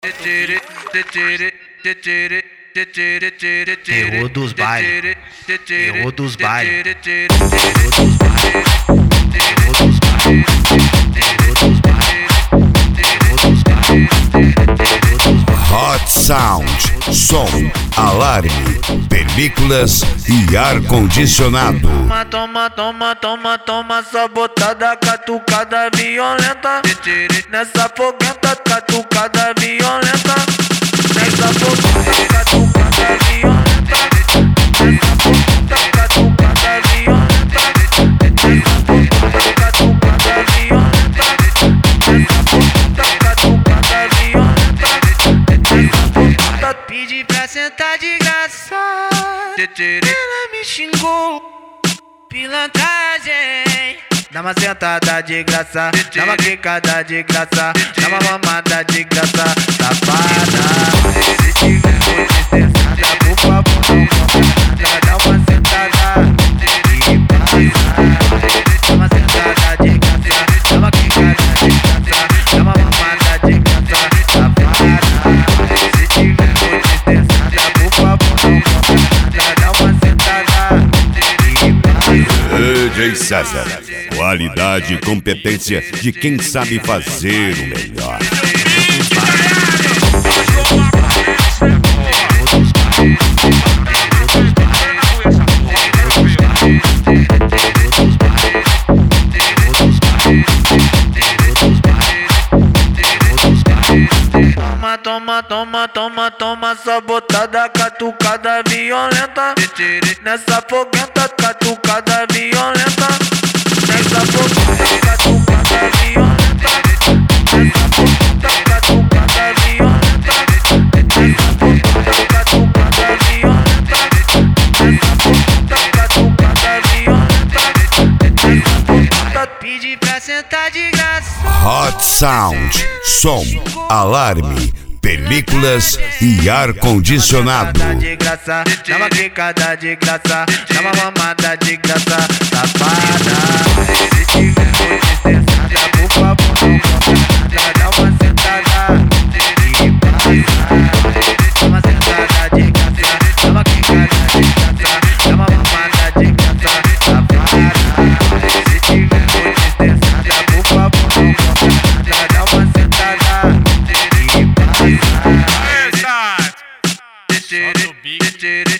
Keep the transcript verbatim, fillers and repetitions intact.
Terror dos bailes, terror dos bailes, terror dos bailes, terror dos bailes, terror dos bailes, terror dos bailes, terror dos bailes. Hot Sound, som, alarme, películas e ar-condicionado. Toma, toma, toma, toma, toma, sabotada, catucada violenta. Nessa foguenta, catucada violenta. Nessa foguenta, catucada violenta. Nessa foguenta, catucada violenta. Nessa foguenta, catucada violenta. Nessa foguenta, catucada violenta. Nessa foguenta, pedi pra sentar de graça. Ela me xingou, pilantragem. Dá uma sentada de graça, dá uma quicada de graça, dá uma mamada de graça, safada. Se tiver muito estressada, por favor não compra nada. Dá uma sentada e passa. Dá uma sentada de graça, dá uma quicada de graça, dá uma mamada de graça, safada. Se tiver muito estressada, por favor não compra nada. Dá uma sentada e passa. D J César, qualidade e competência de quem sabe fazer o melhor. Toma, toma, toma, toma, toma, sabotada, catucada violenta. Nessa foguenta, catucada violenta. Nessa foguenta, catucada violenta. Nessa foguenta, catucada violenta. Nessa foguenta, catucada violenta. Nessa foguenta, catucada violenta. Nessa foguenta, pedi pra sentar de graça. Hot Sound, som, alarme, películas e ar-condicionado. De graça, dá uma quicada de graça, dá uma mamada de graça, safada. Se tiver muito estressada, por favor não compra nada. Dá uma sentada e passa. Dá uma sentada de graça, dá uma quicada de graça, dá uma mamada de graça, safada. Se tiver muito estressada, por favor não compra nada. Dá uma sentada e passa. Solta o beat.